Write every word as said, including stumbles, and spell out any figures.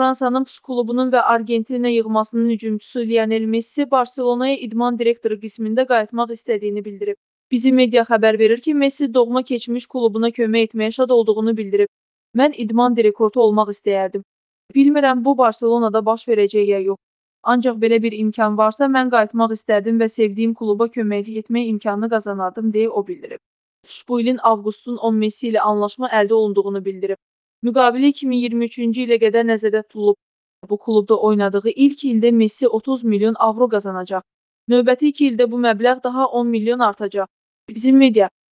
Fransanın Pş klubunun və Argentina yığmasının hücumçusu Lionel Messi Barselonaya idman direktoru qismində qayıtmaq istədiyini bildirib. Bizi media xəbər verir ki, Messi doğma keçmiş klubuna kömək etməyə şad olduğunu bildirib. Mən idman direktoru olmaq istəyərdim. Bilmirəm bu Barselonada baş verəcək ya yox. Ancaq belə bir imkan varsa mən qayıtmaq istərdim və sevdiyim kluba köməklik etmək imkanını qazanardım deyə o bildirib. Pş bu ilin avqustun on Messi ilə anlaşma əldə olunduğunu bildirib. Müqavilə iki min iyirmi üçüncü ilə qədər nəzərdə tutulub. Bu klubda oynadığı ilk ildə Messi otuz milyon avro qazanacaq. Növbəti iki ildə bu məbləğ daha on milyon artacaq. Bizim media